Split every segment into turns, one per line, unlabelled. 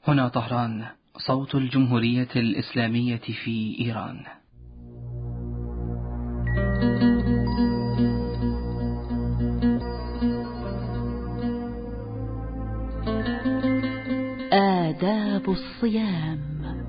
هنا طهران، صوت الجمهورية الإسلامية في إيران.
آداب الصيام.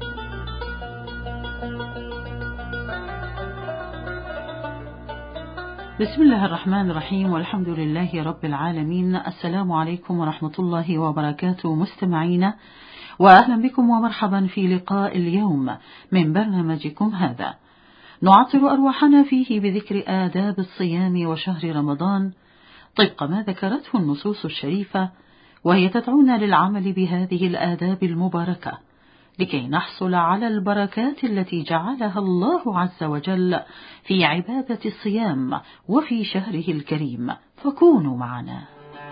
بسم الله الرحمن الرحيم، والحمد لله رب العالمين. السلام عليكم ورحمة الله وبركاته مستمعينا، وأهلا بكم ومرحبا في لقاء اليوم من برنامجكم هذا. نعطر أرواحنا فيه بذكر آداب الصيام وشهر رمضان طبق ما ذكرته النصوص الشريفة، وهي تدعونا للعمل بهذه الآداب المباركة لكي نحصل على البركات التي جعلها الله عز وجل في عبادة الصيام وفي شهره الكريم. فكونوا معنا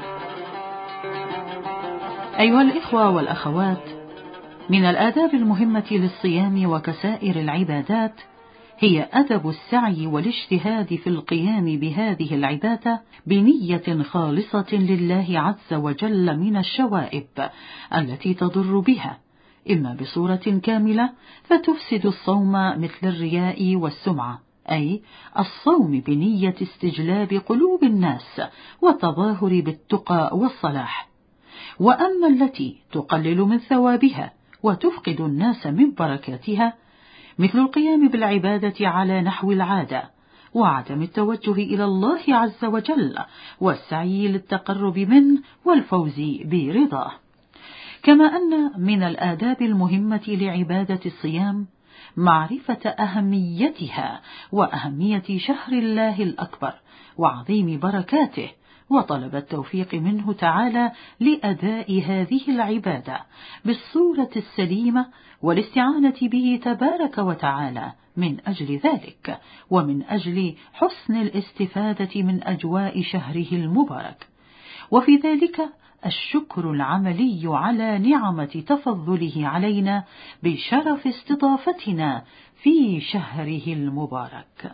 أيها الإخوة والأخوات. من الآداب المهمة للصيام وكسائر العبادات هي أدب السعي والاجتهاد في القيام بهذه العبادة بنية خالصة لله عز وجل من الشوائب التي تضر بها، إما بصورة كاملة فتفسد الصوم مثل الرياء والسمعة، أي الصوم بنية استجلاب قلوب الناس والتظاهر بالتقى والصلاح، وأما التي تقلل من ثوابها وتفقد الناس من بركاتها مثل القيام بالعبادة على نحو العادة وعدم التوجه إلى الله عز وجل والسعي للتقرب منه والفوز برضاه. كما أن من الآداب المهمة لعبادة الصيام معرفة أهميتها وأهمية شهر الله الأكبر وعظيم بركاته، وطلب التوفيق منه تعالى لأداء هذه العبادة بالصورة السليمة والاستعانة به تبارك وتعالى من أجل ذلك، ومن أجل حسن الاستفادة من أجواء شهره المبارك، وفي ذلك الشكر العملي على نعمة تفضله علينا بشرف استضافتنا في شهره المبارك.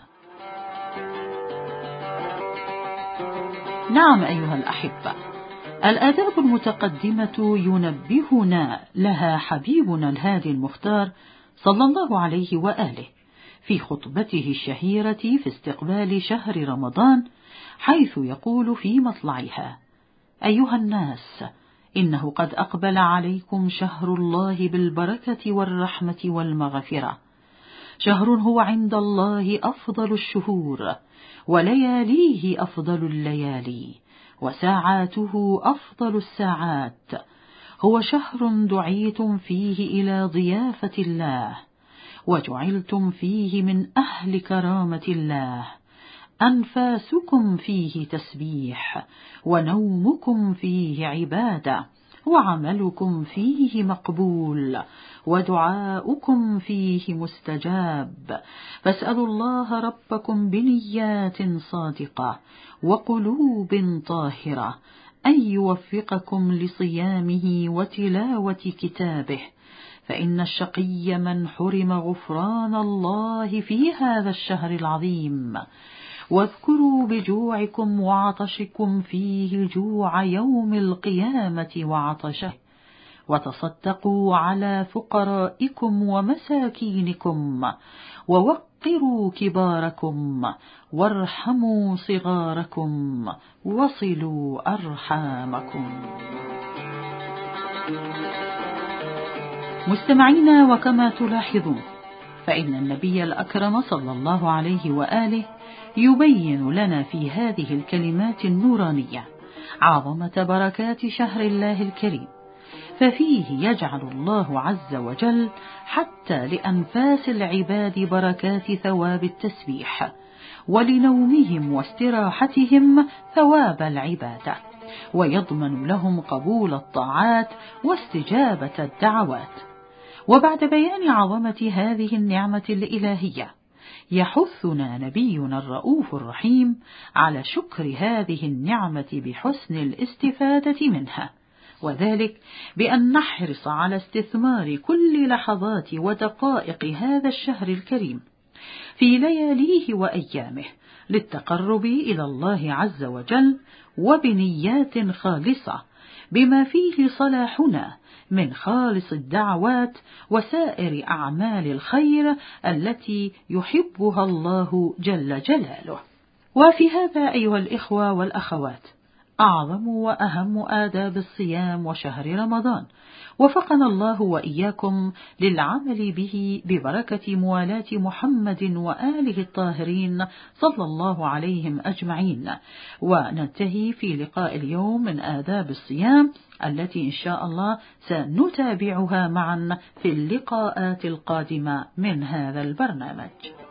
نعم أيها الأحبة، الآداب المتقدمة ينبهنا لها حبيبنا الهادي المختار صلى الله عليه وآله في خطبته الشهيرة في استقبال شهر رمضان، حيث يقول في مطلعها: أيها الناس، إنه قد أقبل عليكم شهر الله بالبركة والرحمة والمغفرة، شهر هو عند الله أفضل الشهور، ولياليه أفضل الليالي، وساعاته أفضل الساعات، هو شهر دعيتم فيه إلى ضيافة الله، وجعلتم فيه من أهل كرامة الله، أنفاسكم فيه تسبيح، ونومكم فيه عبادة، وعملكم فيه مقبول، ودعاؤكم فيه مستجاب، فاسألوا الله ربكم بنيات صادقة وقلوب طاهرة أن يوفقكم لصيامه وتلاوة كتابه، فإن الشقي من حرم غفران الله في هذا الشهر العظيم. واذكروا بجوعكم وعطشكم فيه جوع يوم القيامة وعطشه، وتصدقوا على فقرائكم ومساكينكم، ووقروا كباركم، وارحموا صغاركم، وصلوا أرحامكم. مستمعينا، وكما تلاحظون فإن النبي الأكرم صلى الله عليه وآله يبين لنا في هذه الكلمات النورانية عظمة بركات شهر الله الكريم، ففيه يجعل الله عز وجل حتى لأنفاس العباد بركات ثواب التسبيح، ولنومهم واستراحتهم ثواب العبادة، ويضمن لهم قبول الطاعات واستجابة الدعوات. وبعد بيان عظمة هذه النعمة الإلهية يحثنا نبينا الرؤوف الرحيم على شكر هذه النعمة بحسن الاستفادة منها، وذلك بأن نحرص على استثمار كل لحظات ودقائق هذا الشهر الكريم في لياليه وأيامه للتقرب إلى الله عز وجل وبنيات خالصة، بما فيه صلاحنا من خالص الدعوات وسائر أعمال الخير التي يحبها الله جل جلاله. وفي هذا أيها الإخوة والأخوات أعظم وأهم آداب الصيام وشهر رمضان، وفقنا الله وإياكم للعمل به ببركة موالاة محمد وآله الطاهرين صلى الله عليهم أجمعين. وننتهي في لقاء اليوم من آداب الصيام التي إن شاء الله سنتابعها معا في اللقاءات القادمة من هذا البرنامج.